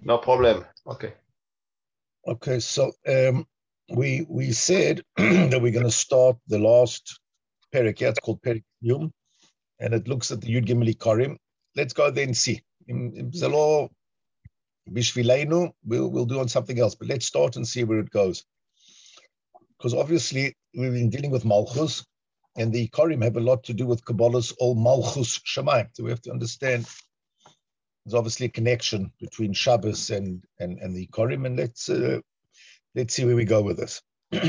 No problem. Okay. Okay, so we said that we're going to start the last perek. Yeah, it's called Perek Yum, and it looks at the Yud Gimel Ikarim. Let's go there and see. In Zalo Bishvileinu, we'll do on something else, but let's start and see where it goes. Because obviously we've been dealing with Malchus, and the Ikarim have a lot to do with Kabbalah's all Malchus Shemayim. So we have to understand there's obviously a connection between Shabbos and the Ikarim, and let's see where we go with this.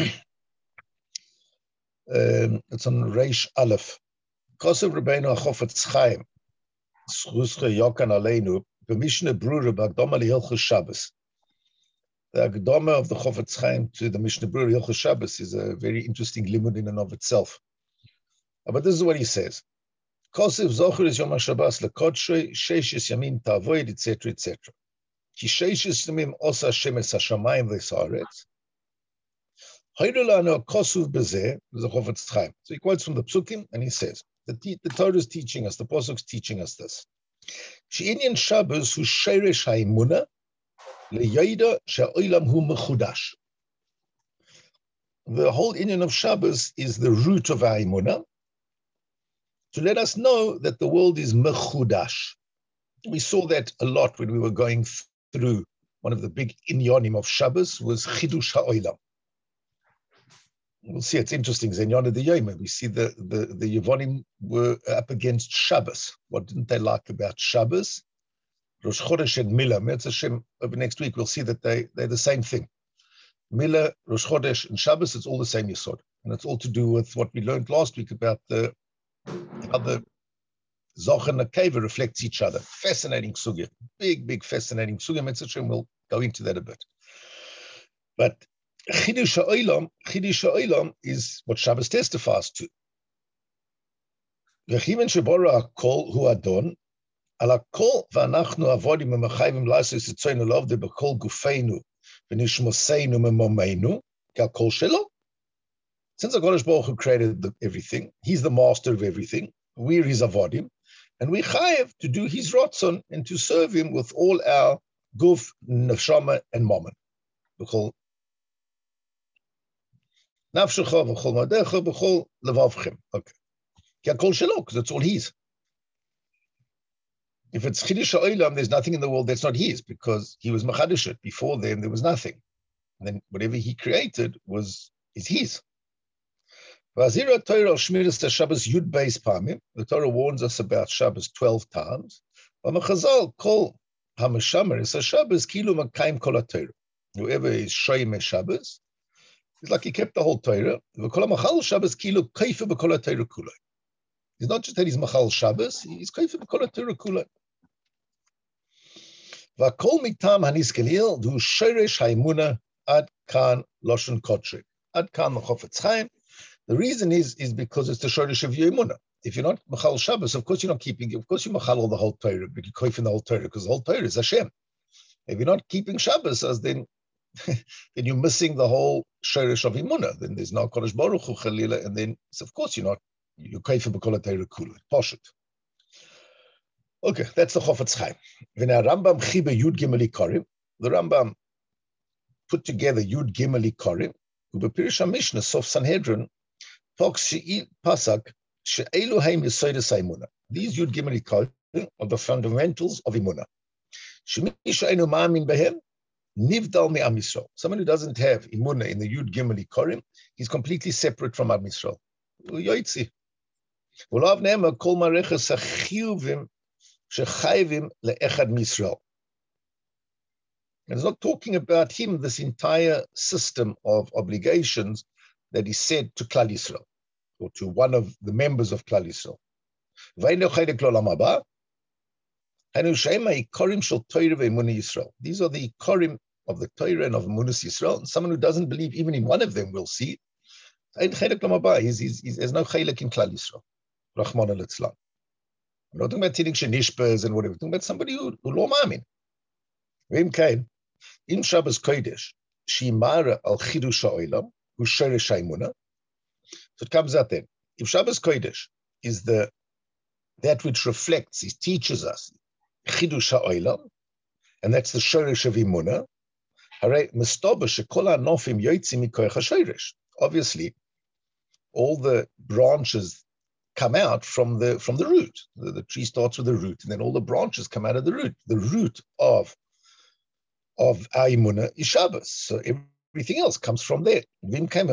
It's on Reish Aleph. Kosev Rabbeinu Achofetz Chaim, Schusche Yokan Aleinu, B'Mishnah Brura B'Agdoma L'Hilchos Shabbos. The Agdoma of the Chofetz Chaim to the Mishnah Brura Hilchos Shabbos is a very interesting limud in and of itself. But this is what he says. Kosev Zocher is Yom HaShabbos L'Kodshrei, Sheishis Yamim Ta'avoid, etc., etc. Ki Sheishis Yamim Osa Hashem Es HaShamayim V'Haaretz. Hayrulanu Kosuv Bezeh, the Chofetz Chaim. So he quotes from the Psukim, and he says, the Torah is teaching us, the Pasuk is teaching us this. She'inyan Shabbos hu Sheresh HaEmunah, Le'yayda she'olam hu mechudash. The whole inyan of Shabbos is the root of our emunah, to let us know that the world is mechudash. We saw that a lot when we were going through one of the big inyanim of Shabbos was chidush ha'olam. We'll see, it's interesting. Zenyan the Yoma, we see the Yevonim were up against Shabbos. What didn't they like about Shabbos? Rosh Chodesh and Milah. Me'etz Hashem, over next week, we'll see that they're the same thing. Milah, Rosh Chodesh, and Shabbos, it's all the same Yesod. And it's all to do with what we learned last week about how the Zoch and Nekeva reflects each other. Fascinating sugya. Big fascinating sugya. Me'etz Hashem, we'll go into that a bit. But Chidush ha'olam is what Shabbos testifies to. V'chiven shebora hakol hu adon, ala kol v'anachnu avodim u'mechayvim la'asos etzoynu lovde b'kol gufeinu v'nishmoseinu memomeinu kal kol shelo. Since HaKadosh Baruch Hu created everything, He's the master of everything, we're His avodim, and we chayev to do His ratzon and to serve Him with all our guf, nefshama, and mammon. B'kol nafshecha v'chol madecha b'chol levavchem. Okay. Kal kol shelo, because it's all His. If it's Chidush ha'olam, there's nothing in the world that's not His, because He was Machadish it. Before then, there was nothing. And then whatever He created is His. The Torah warns us about Shabbos 12 times. Whoever is Shoyim Shabbos, it's like he kept the whole Torah. It's not just that he's Machal Shabbos, he's Kaifa B'Kol HaTorah Kulai. V'akol mitam haniskelil du sheresh ha'emunah ad kan loshen kodshrei. Ad kan the Chofetz Chaim. The reason is because it's the sheresh of your emunah. If you're not Machal Shabbos, of course you're not keeping, of course you Machal all the whole Torah, but you're Kaifin the whole Torah, because the whole Torah is Hashem. If you're not keeping Shabbos, then you're missing the whole sheresh of emunah. Then there's no Kodesh Baruch Hu Chalila, and then so of course you're Kaifin B'Kol HaTorah Kulai. Poshut. Okay, that's the Chofetz Chaim. When our Rambam Chiba Yud Gimel Ikarim, the Rambam put together Yud Gimel Ikarim, Ubepirish HaMishnah Sof Sanhedrin, talks She'il Pasak, She'elu Haim Yisoides HaEmunah. These Yud Gimel Ikarim are the fundamentals of Emunah. Shemisha Einu Ma'amin Behem, Nivdal Me Am Yisrael. Someone who doesn't have Emunah in the Yud Gimel Ikarim, he's completely separate from Am Yisrael. Yoitzi. Ulav Ne'ema Kol Mareches HaChiyuvim Shechayvim le'echad misrael. And it's not talking about him, this entire system of obligations that is said to Klal Yisrael, or to one of the members of Klal Yisrael. These are the ikorim of the Torah and of Emunas Yisrael. And someone who doesn't believe even in one of them will see. He's no chaylik in Klal Yisrael. Rahman al-Islam. We're not talking about Tidik Shenishbers and whatever. We're talking about somebody who lo ma'amin. V'im kain, in Shabbos Kodesh, Shimara al Chidush ha'olam, hu sheresh ha'emunah. So it comes out then. If Shabbos Kodesh is that which reflects, it teaches us Chidush ha'olam, And that's the Shoresh of Emunah. Obviously, all the branches come out from the root. The tree starts with the root, and then all the branches come out of the root. The root of Emunah is Shabbos. So everything else comes from there. It must be that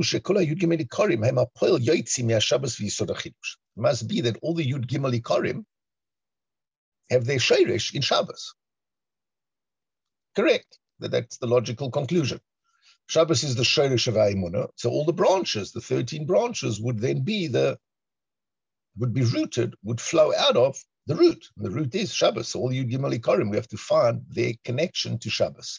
all the Yud Gimel Ikarim have their Sheresh in Shabbos. Correct. That's the logical conclusion. Shabbos is the Sheresh of Emunah, so all the branches, the 13 branches, would then be rooted, would flow out of the root. And the root is Shabbos. So all Yud Gimel Ikarim, we have to find their connection to Shabbos.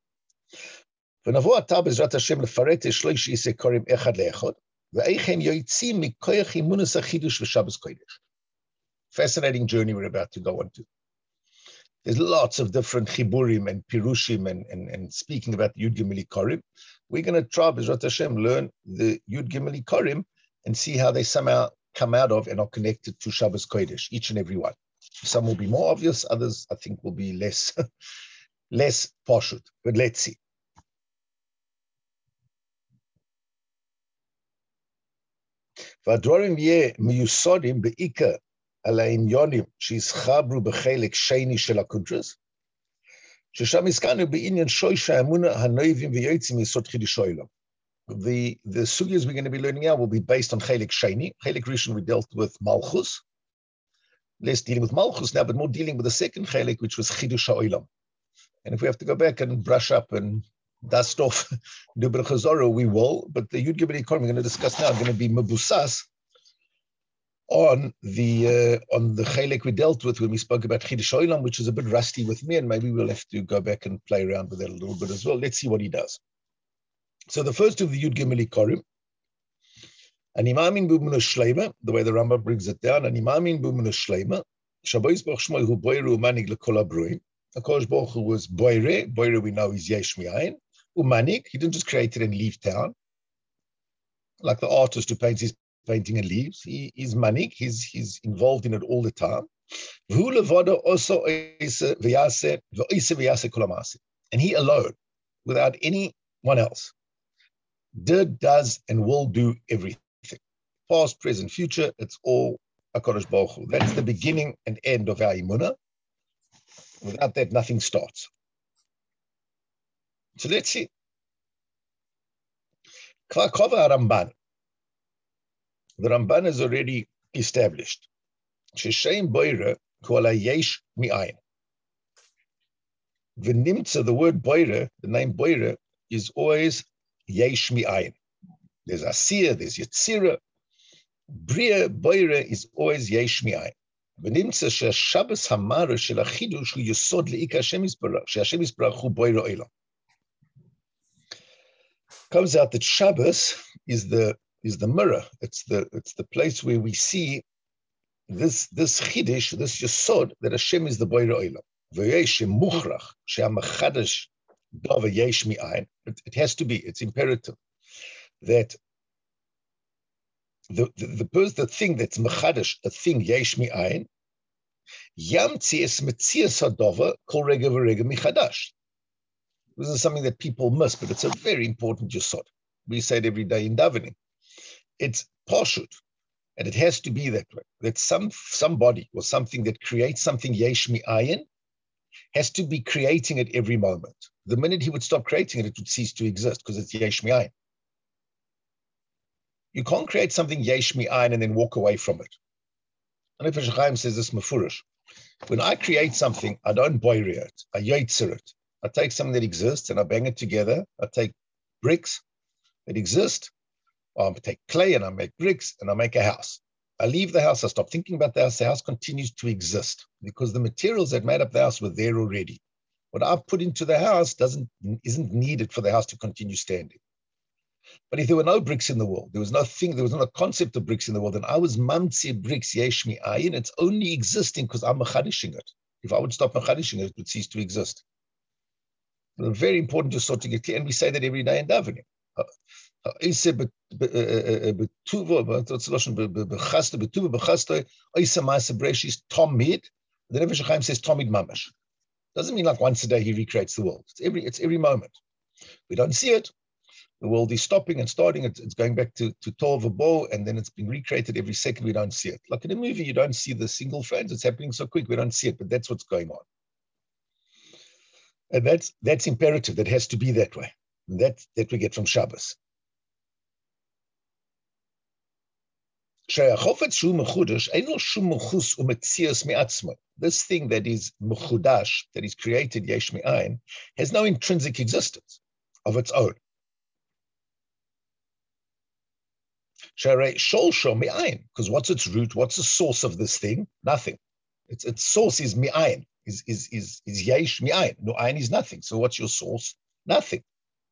Fascinating journey we're about to go on to. There's lots of different chiburim and pirushim and speaking about the Yud Gimel Ikarim. We're going to try, B'ezrat Hashem, learn the Yud Gimel Ikarim and see how they somehow come out of and are connected to Shabbos Kodesh, each and every one. Some will be more obvious, others I think will be less pashut, but let's see. והדברים יהיה מיוסודים בעיקר על העניונים שהסחברו בחלק שני של הקונטרס, ששם הזכרנו בעניין שויש האמונה הנויבים ויועצים מיסוד חידוש העולם. The sugyas we're going to be learning now will be based on Chelik Sheni. Chelik Rishon we dealt with Malchus, less dealing with Malchus now, but more dealing with the second Chelik, which was Chidush HaOlam. And if we have to go back and brush up and dust off Dubra Chazoro, we will. But the Yud Gimel Ikarim we're going to discuss now are going to be Mebusas on the Chelik we dealt with when we spoke about Chidush HaOlam, which is a bit rusty with me, and maybe we'll have to go back and play around with that a little bit as well. Let's see what he does. So the first of the Yud Gimel Ikarim, Animamin B'Emunah Shleima, the way the Rambam brings it down, Animamin B'Emunah Shleima, Shabbos Baruch Shmo Hu Boiru Umanig L'Kol HaBruim. HaKadosh Baruch Hu was Boire we know is Yesh Mi'ayin, Umanig, he didn't just create it and leave town, like the artist who paints his painting and leaves. He is Manig, he's involved in it all the time. V'hu Levado Oso Oise V'Yaseh V'Oise V'Yaseh Kol HaMaaseh. And he alone, without anyone else, did, does, and will do everything. Past, present, future, it's all HaKadosh Baruch Hu. That's the beginning and end of our Emunah. Without that, nothing starts. So let's see. Kvar Kova Ramban. The Ramban is already established. Sheshem Boire Kuala Yesh Mi'ayin. V'nimtza, the word Boire, the name Boire, is always Yesh Mi'ayin. There's Asiyah, there's Yetzirah. Bria Boire is always Yesh Mi'ayin. ונמצא שהשבס המרה של החידוש הוא יסוד לעיקר השם יסברך, שהשם יסברך הוא בוירו עולם. Comes out that Shabbos is the mirror. It's the place where we see this chidish, this yesod, that Hashem is the boirer olam. V'yesh muchrach she'amachadash davar yesh mi'ayin. It has to be. It's imperative that the thing that's machadash, a thing yesh mi'ayin, yamtzi es metzias hadover kol rega v'rega michadash. This is something that people miss, but it's a very important yesod. We say it every day in davening. It's pashut, and it has to be that way. That somebody or something that creates something yesh mi'ayin has to be creating it every moment. The minute he would stop creating it, it would cease to exist because it's yesh mi'ayin. You can't create something yesh mi'ayin and then walk away from it. And Nefesh Chaim says this mefurish. When I create something, I don't boire it. I yotzer it. I take something that exists and I bang it together. I take bricks that exist. I take clay and I make bricks and I make a house. I leave the house. I stop thinking about the house. The house continues to exist because the materials that made up the house were there already. What I've put into the house isn't needed for the house to continue standing. But if there were no bricks in the world, there was not a concept of bricks in the world, and I was mamtzi bricks yesh mi'ayin, it's only existing because I'm machadishing it. If I would stop machadishing it, it would cease to exist. It's very important to sort of get clear, and we say that every day in davening. The Nefesh Chaim says Tomid Mamash. Doesn't mean like once a day he recreates the world. It's every moment. We don't see it. The world is stopping and starting. It's going back to Tov Bo, and then it's being recreated every second. We don't see it. Like in a movie, you don't see the single frames. It's happening so quick. We don't see it, but that's what's going on. And that's imperative. That has to be that way. And that we get from Shabbos. This thing that is mechudash, that is created yesh me'ayin, has no intrinsic existence of its own. Because what's its root? What's the source of this thing? Nothing. Its source is me'ayin, is yesh me'ayin. No ayin is nothing. So what's your source? Nothing.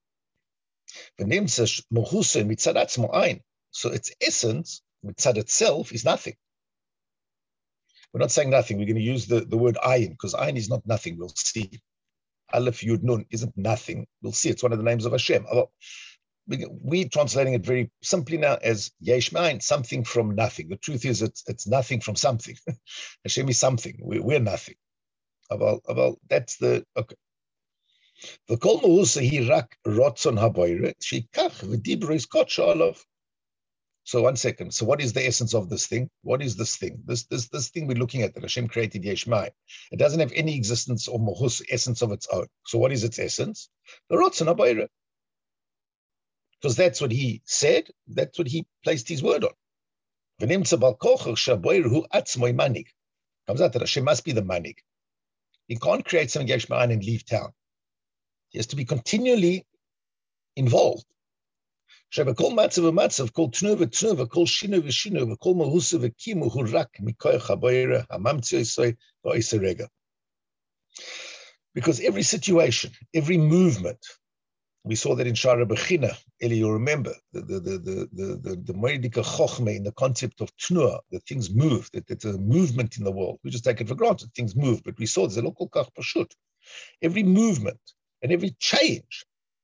So its essence, mitzad itself, is nothing. We're not saying nothing. We're going to use the word ayin, because ayin is not nothing. We'll see. Aleph Yud Nun isn't nothing. We'll see. It's one of the names of Hashem. We're translating it very simply now as yesh me'ayin, something from nothing. The truth is, it's nothing from something. Hashem is something. We're nothing. That's the okay. The kol ma'usa hi rak rotzon haboyre shikach v'dibro is kotsha olav. So 1 second. So what is the essence of this thing? What is this thing? This thing we're looking at that Hashem created yesh me'ayin. It doesn't have any existence or mahus, essence of its own. So what is its essence? The rotzon haboyre. Because that's what he said. That's what he placed his word on. Comes out that Hashem must be the manig. He can't create some yesh me'ayin and leave town. He has to be continually involved. So the Because every situation, every movement, we saw that in Shara Bechina, Eli, you remember, the Moedika Chochme in the concept of Tnua, that things move, that there's a movement in the world. We just take it for granted, things move, but we saw there's a local kach pashut. Every movement and every change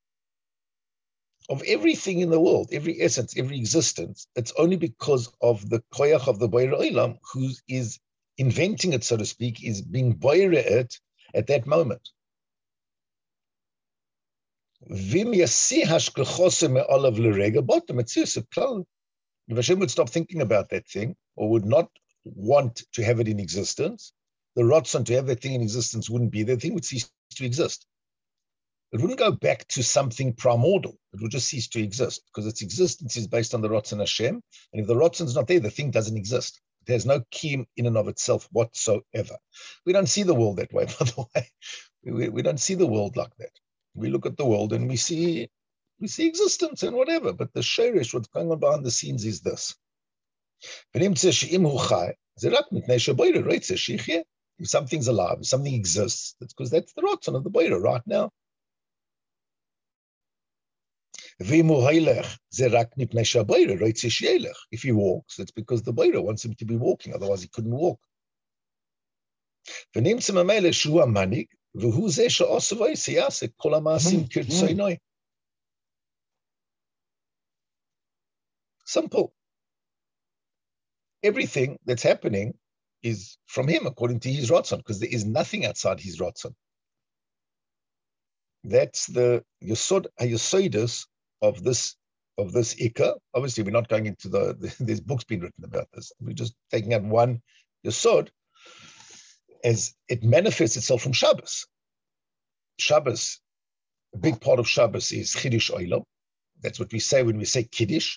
of everything in the world, every essence, every existence, it's only because of the koyach of the Boyer Olam, who is inventing it, so to speak, is being boyer it at that moment. If Hashem would stop thinking about that thing, or would not want to have it in existence, the rotzon to have that thing in existence wouldn't be there. The thing would cease to exist. It wouldn't go back to something primordial. It would just cease to exist, because its existence is based on the rotzon Hashem. And if the rotzon's not there, the thing doesn't exist. It has no kiyum in and of itself whatsoever. We don't see the world that way, by the way. We don't see the world like that. We look at the world and we see existence and whatever, but the sheirish, what's going on behind the scenes is this. If something's alive, if something exists, that's because that's the rotzon of the boira right now. If he walks, that's because the boira wants him to be walking, otherwise he couldn't walk. Simple. Everything that's happening is from him according to his rotzon, because there is nothing outside his rotzon. That's the yesod hayosoidus of this ikka. Obviously, we're not going into there's books being written about this. We're just taking out one yesod as it manifests itself from Shabbos. Shabbos, a big part of Shabbos is Chiddush Olam. That's what we say when we say Kiddush.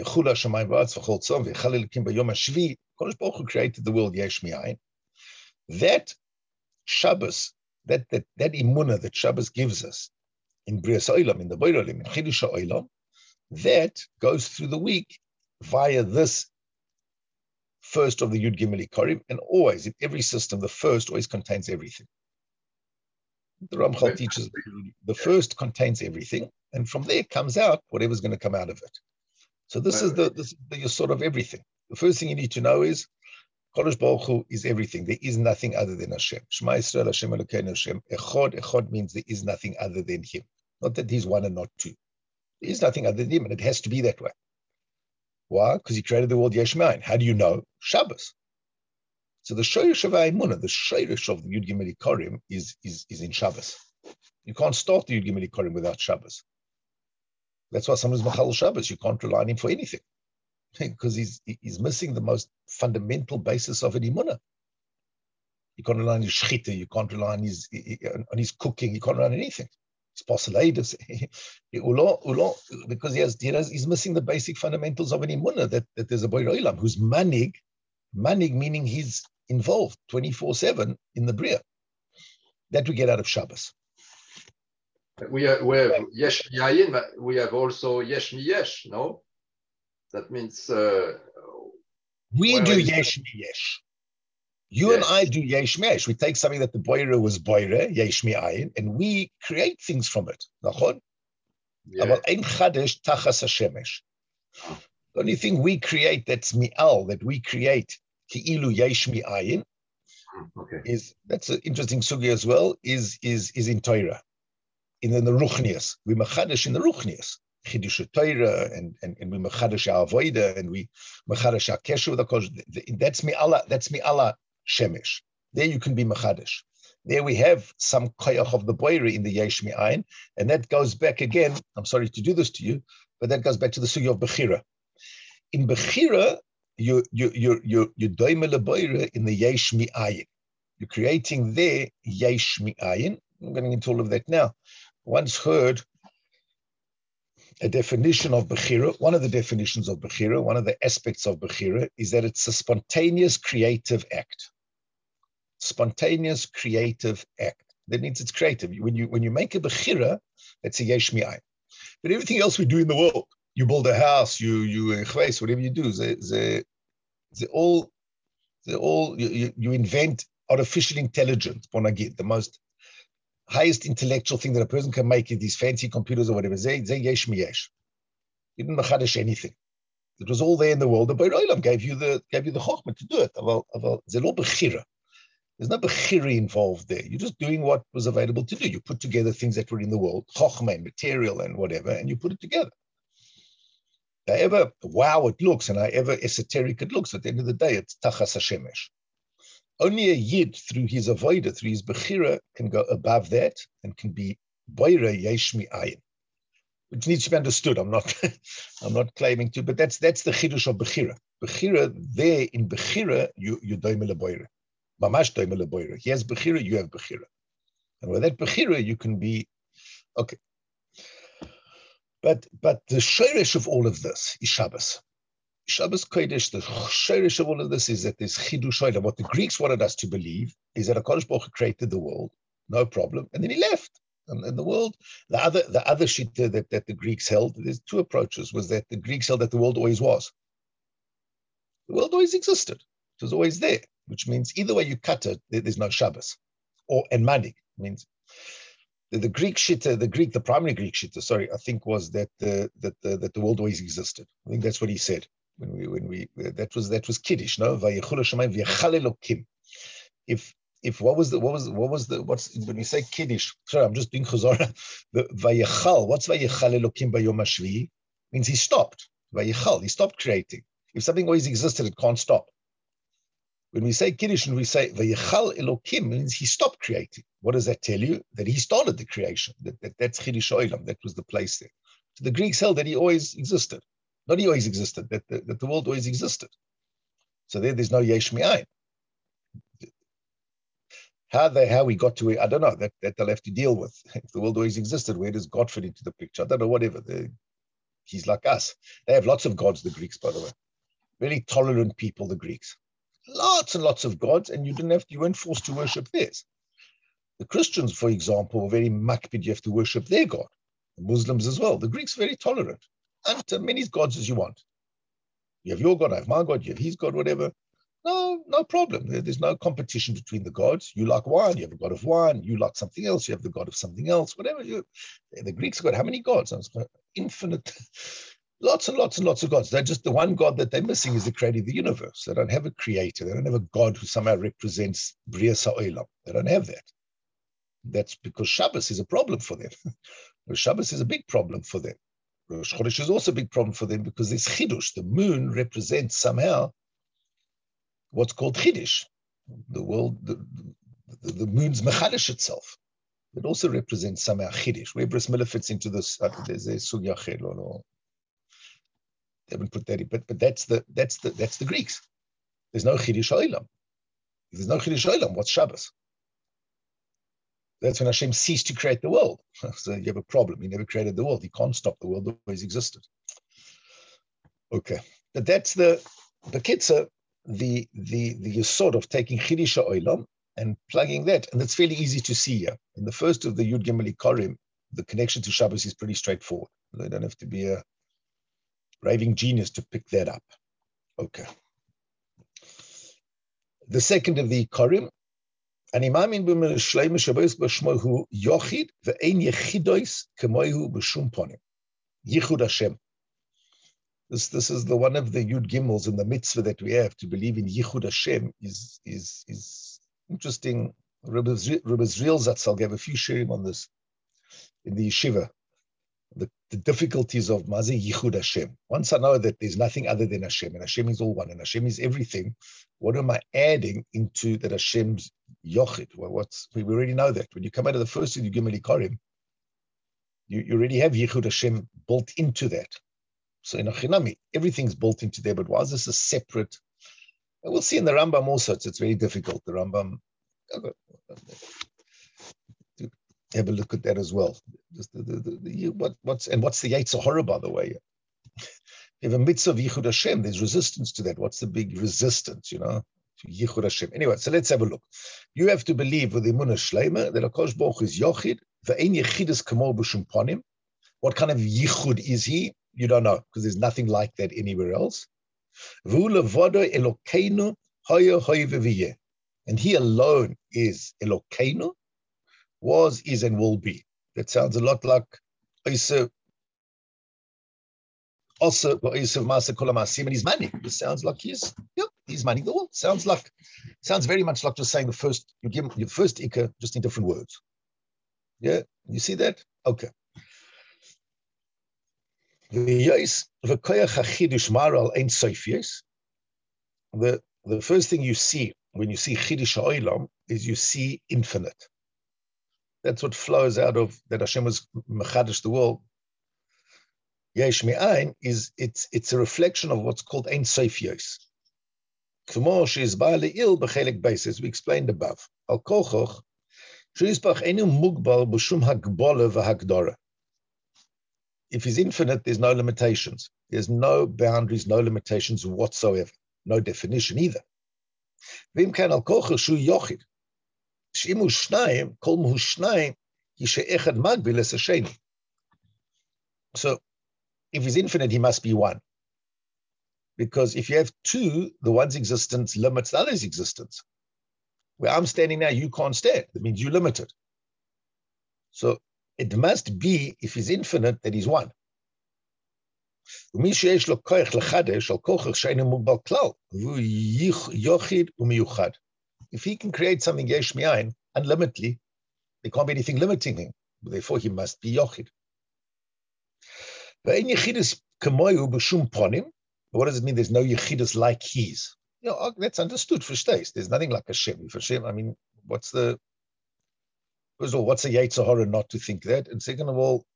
Kodesh Baruch Hu created the world yesh me'ayin. That Shabbos, that imunah that Shabbos gives us in Brias Olam, in the Boyer Olam, in Chiddush Olam, that goes through the week via this first of the Yud Gimel Ikarim, and always, in every system, the first always contains everything. The Ramchal teaches the first contains everything, and from there comes out whatever's going to come out of it. So this is the sort of everything. The first thing you need to know is Kodesh Baruch Hu is everything. There is nothing other than Hashem. Shema Yisrael Hashem Elokeinu Hashem Echad. Echad means there is nothing other than Him. Not that He's one and not two. There is nothing other than Him, and it has to be that way. Why? Because He created the world yesh me'ayin. How do you know? Shabbos. So the Shoresh of Emunah, the Shoresh of the Yud Gimel Korim is in Shabbos. You can't start the Yud Gimel Korim without Shabbos. That's why someone is Machal Shabbos. You can't rely on him for anything because he's missing the most fundamental basis of an Emunah. You can't rely on his shchita. You can't rely on his cooking. You can't rely on anything. It's possible because he's missing the basic fundamentals of an Emunah that there's a Borei Olam who's manig meaning he's involved 24/7 in the Bria. That we get out of Shabbos. We have Yesh Mi'ayin, but we have also Yesh Mi'yesh, no? That means... we do Yesh Mi'yesh. You and I do Yesh Mi'yesh. We take something that the Boire was Boire, Yesh Mi'ayin, and we create things from it. Nachon? Aval ein chadesh tachas hashemesh. The only thing we create that's mi'al, that we create ki'ilu Yesh Mi'ayin, that's an interesting sugi as well, is in Torah. In the Ruchnias. We machadish in the Ruchnias. Chidush Torah and we machadish our avoida and we machadish our kesher with the kosh. That's mi'ala shemesh. There you can be machadish. There we have some koyach of the boire in the Yesh Mi'ayin, and that goes back again. I'm sorry to do this to you, but that goes back to the sugi of Bechira. In Bechira, you're doime leboire in the Yesh Mi'ayin. You're creating there Yesh Mi'ayin. I'm going into all of that now. Once heard a definition of Bechira. One of the definitions of Bechira, one of the aspects of Bechira is that it's a spontaneous creative act. Spontaneous creative act. That means it's creative. When you make a Bechira, that's a Yesh Mi'ayin. But everything else we do in the world, you build a house, you whatever you do, you invent artificial intelligence, the most highest intellectual thing that a person can make is these fancy computers or whatever. They yesh miyesh. You didn't machadish anything. It was all there in the world. The Borei Olam gave you the chokhmah to do it. There's no bechira involved there. You're just doing what was available to do. You put together things that were in the world, chokhmah and material and whatever, and you put it together. However wow it looks and however esoteric it looks, at the end of the day, it's tachas hashemesh. Only a yid through his avodah, through his bechira, can go above that and can be boire yesh mi'ayin, which needs to be understood. I'm not claiming to, but that's the chidush of bechira. Bechira there in bechira you doime leboire, mamash doime leboire. He has bechira, you have bechira, and with that bechira you can be okay. But the shoresh of all of this is Shabbos. Shabbos Kodesh, the shorish of all of this is that there's chidush olam. What the Greeks wanted us to believe is that HaKadosh Baruch Hu created the world, no problem, and then he left. And the world, the other shita that the Greeks held, there's two approaches, was that the Greeks held that the world always was. The world always existed. It was always there, which means either way you cut it, there's no Shabbos. And manik means the Greek shita, the primary Greek shita, I think was that the world always existed. I think that's what he said. When we that was Kiddush, no? If when we say Kiddush, sorry, I'm just doing Chazorah. Vayechal, what's Vayechal Elokim Bayom HaShvi'i? Means he stopped. Vayechal, he stopped creating. If something always existed, it can't stop. When we say Kiddush and we say Vayechal Elokim, means he stopped creating. What does that tell you? That he started the creation. That's Chidush Olam. That was the place there. So the Greeks held that he always existed. Not he always existed, that the world always existed. So there's no Yesh Mi'ayin. How we got to it, I don't know. That they'll have to deal with. If the world always existed, where does God fit into the picture? I don't know, whatever. He's like us. They have lots of gods, the Greeks, by the way. Really tolerant people, the Greeks. Lots and lots of gods, and you weren't forced to worship theirs. The Christians, for example, were very makpid, you have to worship their God. The Muslims as well. The Greeks are very tolerant. And many gods as you want. You have your God, I have my God, you have his God, whatever. No problem. There's no competition between the gods. You like wine, you have a god of wine. You like something else, you have the god of something else. Whatever. The Greeks got how many gods? Infinite. Lots and lots and lots of gods. They're just the one God that they're missing is the creator of the universe. They don't have a creator. They don't have a God who somehow represents Bria Sa'olam. They don't have that. That's because Shabbos is a problem for them. Shabbos is a big problem for them. Rosh Chodesh is also a big problem for them because there's Chidush. The moon represents somehow what's called Chidush. the world, the moon's mechadish itself. It also represents somehow Chiddush. Where Bris Miller fits into this, there's a sugya chedlo, no. They haven't put that in, but that's the Greeks. There's no Chiddush Olam. If there's no Chiddush Olam, what's Shabbos? That's when Hashem ceased to create the world. So you have a problem. He never created the world. He can't stop the world. It always existed. Okay, but that's the kitzah, the sort of taking Chiddush Olam and plugging that, and it's fairly easy to see here. In the first of the Yud Gimel Ikarim, the connection to Shabbos is pretty straightforward. They don't have to be a raving genius to pick that up. Okay. The second of the Ikarim, Ani Ma'amin b'Shleima Shabbos b'Shmo hu Yochid ve'ein Yechidos k'moihu b'Shum Ponim. Yichud Hashem. This is the one of the Yud Gimels in the mitzvah that we have to believe in Yichud Hashem is interesting. Rabbi Zriel Zatzal gave a few shirim on this in the yeshiva. The difficulties of Mazi Yichud Hashem. Once I know that there's nothing other than Hashem, and Hashem is all one, and Hashem is everything, what am I adding into that Hashem's Yochid? Well, we already know that. When you come out of the first of the Gimel Ikarim, you already have Yichud Hashem built into that. So in Achinami, everything's built into there, but why is this a separate? We'll see in the Rambam also, it's very difficult. The Rambam, have a look at that as well. Just what's the Yetzer Hara, by the way? You have a mitzvah of Yichud Hashem, there's resistance to that. What's the big resistance, to Yichud Hashem? Anyway, so let's have a look. You have to believe with the Emunah Shleima that HaKadosh Baruch Hu is Yochid, ve'ein Yechidus kamo b'Shum Ponim. What kind of Yichud is he? You don't know, because there's nothing like that anywhere else. And he alone is Elokeinu, was, is, and will be. That sounds a lot like Osev Masa Kolamasim, and he's manning. It sounds like he's manning the world. Sounds very much like just saying you give him your first Ikka, just in different words. Yeah, you see that? Okay. The first thing you see when you see Chiddush Ha'olam is you see infinite. That's what flows out of that Hashem was mechadish the world. Yesh Me'ayin is it's a reflection of what's called Ein Sof Yos. K'mo she'izbar le'il b'chelek beis, as we explained above. Al kochoch she'izbach einu mugbal b'shum hagbola v'hagdora. If he's infinite, there's no limitations. There's no boundaries, no limitations whatsoever. No definition either. V'im kan al kochoch shu yochid. Sh'imu shnayim, kol muhu shnayim, hi she'echad magbil es hasheni. So, if he's infinite, he must be one. Because if you have two, the one's existence limits the other's existence. Where I'm standing now, you can't stand. That means you're limited. So it must be, if he's infinite, that he's one. If he can create something yesh mi'ayin unlimitedly, there can't be anything limiting him. Therefore, he must be yochid. What does it mean? There's no yechidus like his. That's understood. There's nothing like Hashem. Hashem, I mean, first of all, what's a Yetzer Hara not to think that? And second of all,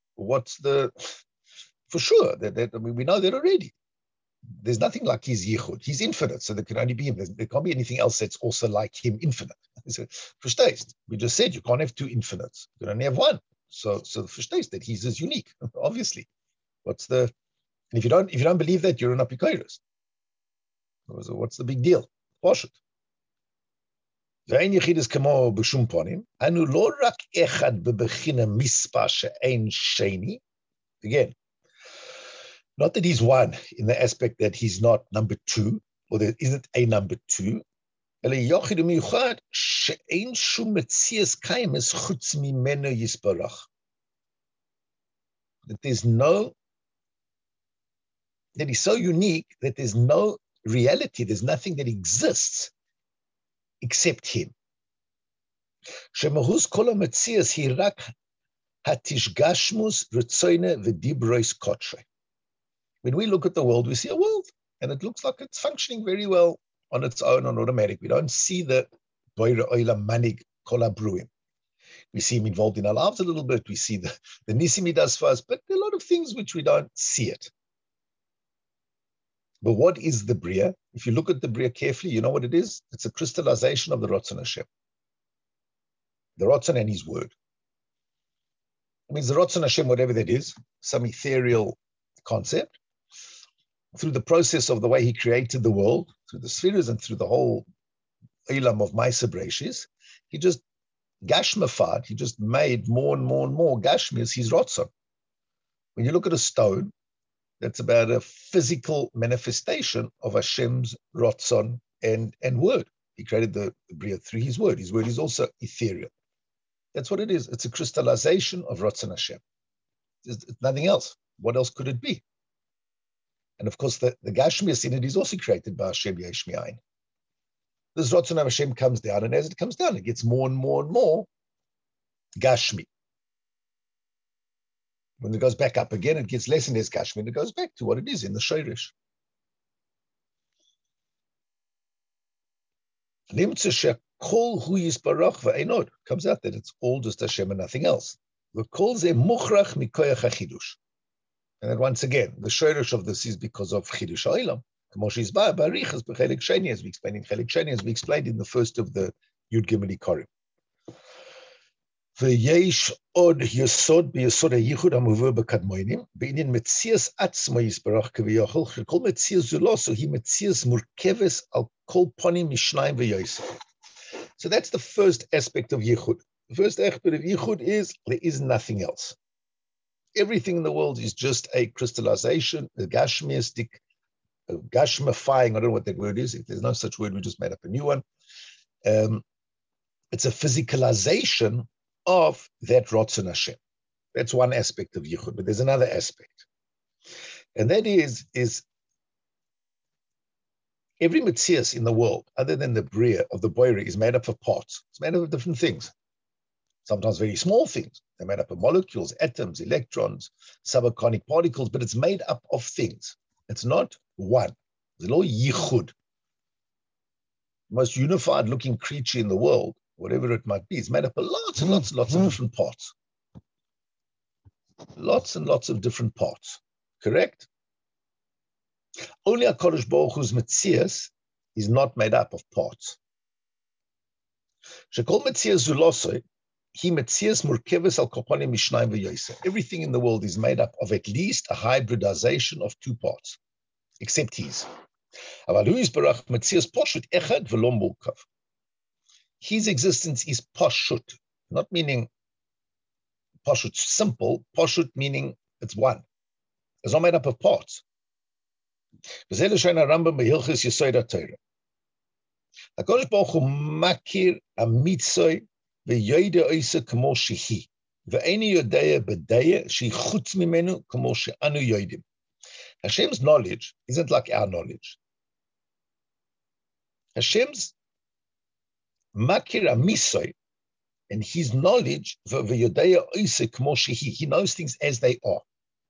for sure, we know that already. There's nothing like his yichud. He's infinite, so there can only be him. There can't be anything else that's also like him, infinite. So, we just said you can't have two infinites. You can only have one. So verstehst that he's as unique, obviously. And if you don't believe that, you're an apikoros. So what's the big deal? Wash it. Again, not that he's one in the aspect that he's not number two, or there isn't a number two. That he's so unique that there's no reality, there's nothing that exists except him. When we look at the world, we see a world, and it looks like it's functioning very well. on its own, on automatic. We don't see the Boire Oila Manig Kola Bruim. We see him involved in our lives a little bit. We see the Nisim he does for us, but there are a lot of things which we don't see it. But what is the Bria? If you look at the Bria carefully, you know what it is? It's a crystallization of the Ratzon Hashem. The Ratzon and his word. It means the Ratzon Hashem, whatever that is, some ethereal concept, through the process of the way he created the world, through the spheres and through the whole Eilam of Maisa Breshis, he just gashmified, he just made more and more and more gashmis his Ratzon. When you look at a stone, that's about a physical manifestation of Hashem's Ratzon and word. He created the Bria through his word. His word is also ethereal. That's what it is. It's a crystallization of Ratzon Hashem. It's nothing else. What else could it be? And of course, the Gashmias in it is also created by Hashem Yesh Mi'ayin. This Ratzon of Hashem comes down, and as it comes down, it gets more and more and more Gashmi. When it goes back up again, it gets less and less Gashmi, and it goes back to what it is in the Shoirish. Comes out that it's all just Hashem and nothing else. And then once again, the Shoirish of this is because of Chidush Ha'olam. As we explained in Chelik Sheni, as we explained in the first of the Yud Gimel Ikorim. V'yesh od yesod b'yesod hayichud hamuver b'kadmoinim b'inyan metzias atzmo yisbarach k'v'yochol kol metzias zuloso hi metzias murkeves al kol ponim mishnayim v'yosef. So that's the first aspect of yichud. The first aspect of yichud is there is nothing else. Everything in the world is just a crystallization, a gashmiistic, a gashmifying. I don't know what that word is. If there's no such word, we just made up a new one. It's a physicalization of that Ratzon Hashem. That's one aspect of Yichud, but there's another aspect. And that is every Metzias in the world, other than the Bria of the Boire, is made up of parts. It's made up of different things. Sometimes very small things. They're made up of molecules, atoms, electrons, subatomic particles, but it's made up of things. It's not one. It's no Yichud. The most unified looking creature in the world, whatever it might be, is made up of lots and lots and lots of different parts. Lots and lots of different parts. Correct? Only HaKadosh Baruch Hu's Metzias is not made up of parts. Shekol Metzias Zulosoi, he Metzias Murkeves al Koponim Mishnayim v'Yosef. Everything in the world is made up of at least a hybridization of two parts, except his. Aval hu yisbarach Metzias Poshut Echad v'lo Murkav. His existence is Poshut, not meaning Poshut simple, Poshut meaning it's one. It's not made up of parts. HaKadosh Baruch Hu makir amitzoi v'yoyde oisa k'mo shehi v'eini yodeya b'deya shehi chutz mimenu k'mo she'anu yoydim. Hashem's knowledge isn't like our knowledge. Hashem's makir amitzoi, and his knowledge v'yodeya oisa k'mo shehi, he knows things as they are.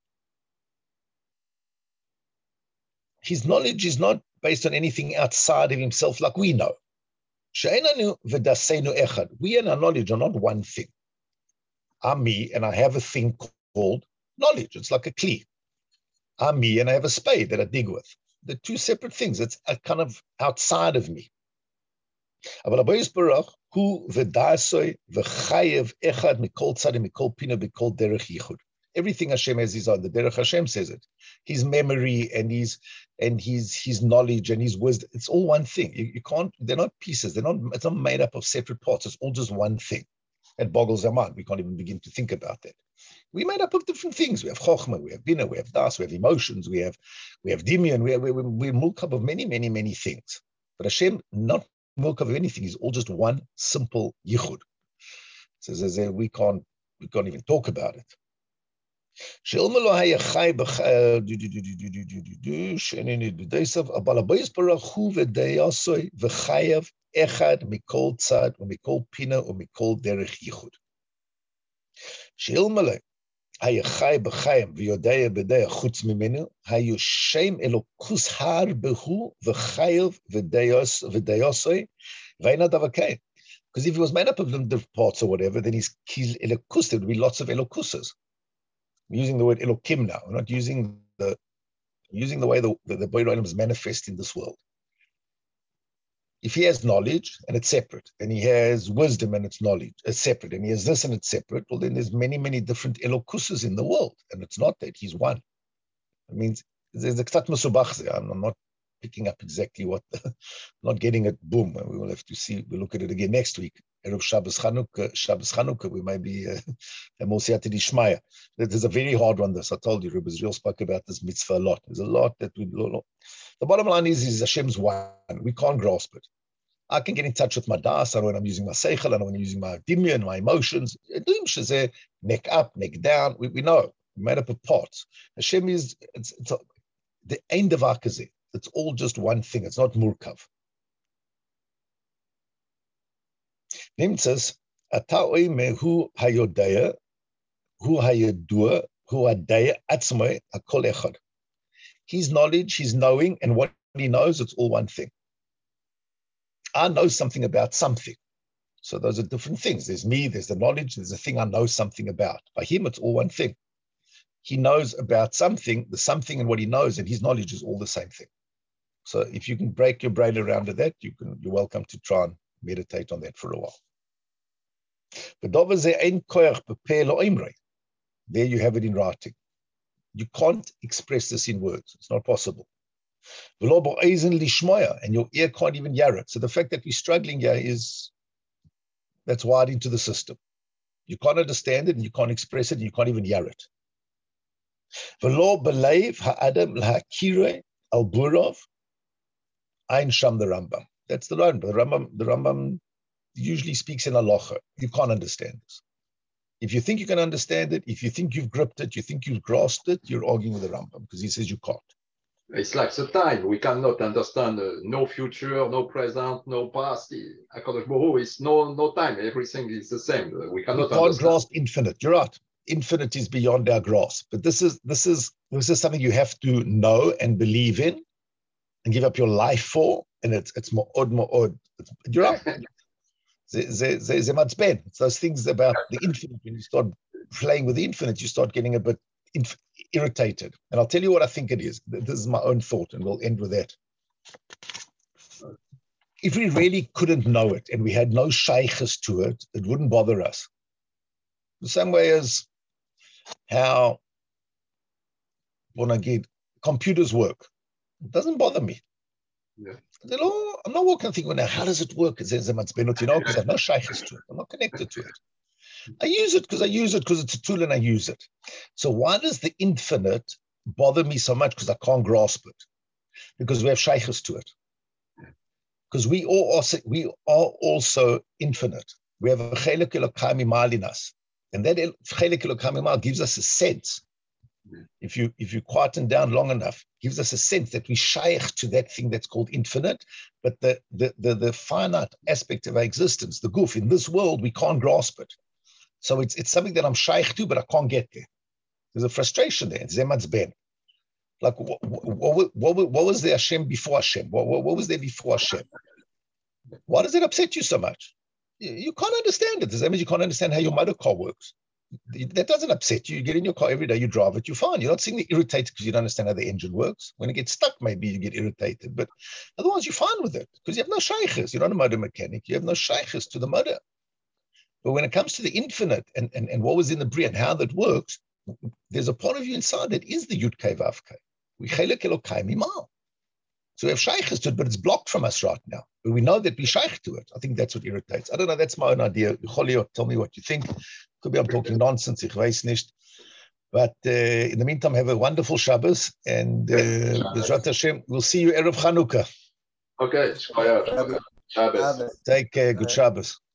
His knowledge is not based on anything outside of himself like we know. We and our knowledge are not one thing. I'm me and I have a thing called knowledge. It's like a kli. I'm me and I have a spade that I dig with. They're two separate things. It's a kind of outside of me. Everything Hashem has his own. The Derech Hashem says it. His memory and his knowledge and his wisdom. It's all one thing. You can't. They're not pieces. It's not made up of separate parts. It's all just one thing. It boggles our mind. We can't even begin to think about that. We're made up of different things. We have chokhmah, we have bina, we have das, we have emotions, we have dimion. We're mulkab of many, many, many things. But Hashem, not mulkab of anything. He's all just one simple yichud. So we can't even talk about it. Even though Hashem Hayachai b'chaim v'yodea b'dea chutz mimenu. Hayushem elokus har behu v'chayev v'deyosoi v'eina davakei. Because if he was made up of the parts or whatever, then he's elokus. There would be lots of elokuses. I'm using the word elokim now. We're not using the way the Borei Olam is manifest in this world. If he has knowledge and it's separate, and he has wisdom and it's knowledge, it's separate, and he has this and it's separate, well, then there's many, many different elokuses in the world, and it's not that he's one. It means there's a k'tzat mesubach there. I'm not picking up exactly what, not getting it, boom. We will have to see, we'll look at it again next week. Erev Shabbos Chanukah, we may be a more siyata d'ishmaya. There's a very hard one, this. I told you, Rebbe Zriel spoke about this mitzvah a lot. There's a lot that we do. The bottom line is Hashem's one. We can't grasp it. I can get in touch with my das, I know when I'm using my seichel, I know when I'm using my dimya, my emotions. Neck up, neck down. We know. We're made up of parts. Hashem is, the ein davar kazeh. It's all just one thing. It's not murkav. Nimtzas, ata'oi mehu hayodaya, hu hayodua, hu adaya, atzmoi, hakol echad. His knowledge, his knowing, and what he knows, it's all one thing. I know something about something. So those are different things. There's me, there's the knowledge, there's the thing I know something about. By him, it's all one thing. He knows about something, the something and what he knows, and his knowledge is all the same thing. So if you can break your brain around to that, you're welcome to try and meditate on that for a while. There you have it in writing. You can't express this in words. It's not possible. And your ear can't even hear it. So the fact that we're struggling here that's wired into the system. You can't understand it, and you can't express it, and you can't even hear it. Ein Sham the Rambam. That's the Rambam. The Rambam usually speaks in halacha. You can't understand this. If you think you can understand it, if you think you've gripped it, you think you've grasped it, you're arguing with the Rambam because he says you can't. It's like the time. We cannot understand no future, no present, no past. Akadosh Baruch Hu is no time. Everything is the same. We cannot understand. Grasp infinite. You're right. Infinite is beyond our grasp. But this is something you have to know and believe in and give up your life for. And it's more odd. You're right. It's those things about the infinite. When you start playing with the infinite, you start getting a bit irritated. And I'll tell you what I think it is. This is my own thought, and we'll end with that. If we really couldn't know it and we had no shaykhs to it, it wouldn't bother us. The same way as how computers work. It doesn't bother me. Yeah. I'm not walking thinking, now, how does it work? Because I have no shaykhs to it. I'm not connected to it. I use it because it's a tool and I use it. So why does the infinite bother me so much? Because I can't grasp it. Because we have shaykhs to it. Because we are also infinite. We have a chelek elokei mima'al in us. And that chelek elokei mima'al gives us a sense. If you quieten down long enough, gives us a sense that we shaykh to that thing that's called infinite, but the finite aspect of our existence, the goof, in this world, we can't grasp it. So it's something that I'm shaykh to, but I can't get there. There's a frustration there. It's Zemat's Ben. Like, what was there Hashem before Hashem? What was there before Hashem? Why does it upset you so much? You can't understand it. Does that mean you can't understand how your motor car works? That doesn't upset you. You get in your car every day, you drive it, you're fine. You're not sitting irritated because you don't understand how the engine works. When it gets stuck, maybe you get irritated, but otherwise you're fine with it because you have no shaykhs. You're not a motor mechanic. You have no shaykhs to the motor. But when it comes to the infinite and what was in the Bria and how that works, there's a part of you inside that is the Yud Kei Vav Kei. We chelek elokei mima'al. So we have shaykhs to it, but it's blocked from us right now. But we know that we shaykh to it. I think that's what irritates. I don't know. That's my own idea. Tell me what you think. Could be I'm talking nonsense. Ich weiß nicht. But in the meantime, have a wonderful Shabbos. And B'ezrat Hashem, we'll see you Erev Chanukah. Okay. Shabbos. Take care. Good Shabbos.